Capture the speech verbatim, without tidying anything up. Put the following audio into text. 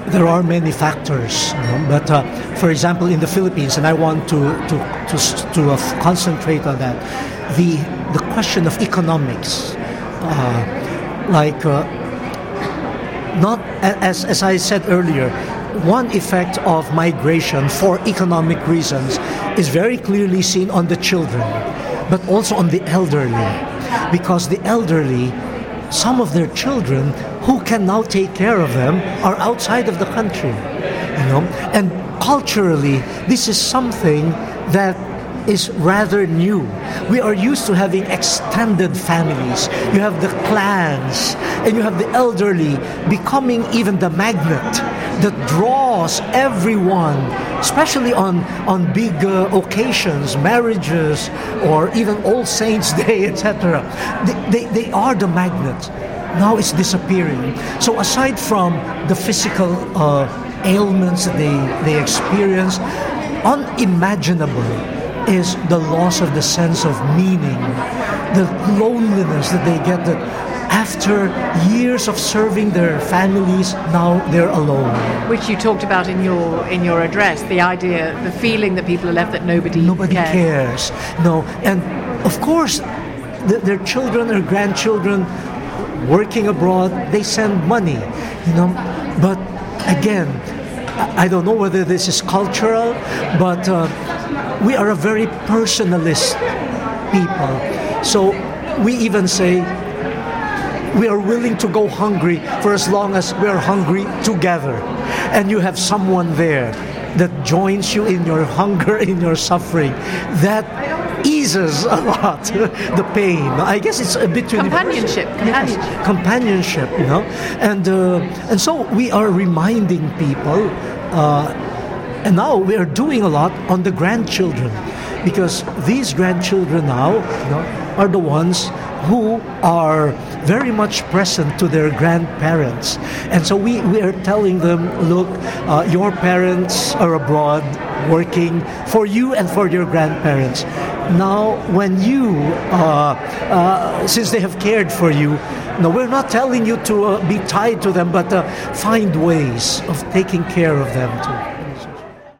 there are many factors, you know, but uh, for example, in the Philippines, and I want to to to, to uh, concentrate on that, the the question of economics, uh, like uh, not as as I said earlier, one effect of migration for economic reasons is very clearly seen on the children, but also on the elderly, because the elderly, some of their children who can now take care of them are outside of the country, you know. And culturally, this is something that is rather new. We are used to having extended families. You have the clans, and you have the elderly becoming even the magnet that draws everyone, especially on, on big uh, occasions, marriages, or even All Saints' Day, et cetera. They, they, they are the magnet. Now it's disappearing. So aside from the physical uh, ailments that they, they experience, unimaginable is the loss of the sense of meaning, the loneliness that they get, that after years of serving their families, now they're alone. Which you talked about in your in your address, the idea, the feeling that people are left that nobody Nobody cares. cares. No, and of course, the, their children or grandchildren working abroad, they send money, you know. But again, I don't know whether this is cultural, but uh, we are a very personalist people. So we even say we are willing to go hungry for as long as we are hungry together. And you have someone there that joins you in your hunger, in your suffering. That eases a lot the pain. I guess it's a bit companionship, companionship, yes, companionship, you know, and uh, and so we are reminding people, uh, and now we are doing a lot on the grandchildren, because these grandchildren now, you know, are the ones who are very much present to their grandparents, and so we, we are telling them, look, uh, your parents are abroad working for you and for your grandparents. Now, when you, uh, uh, since they have cared for you, no, we're not telling you to uh, be tied to them, but uh, find ways of taking care of them too.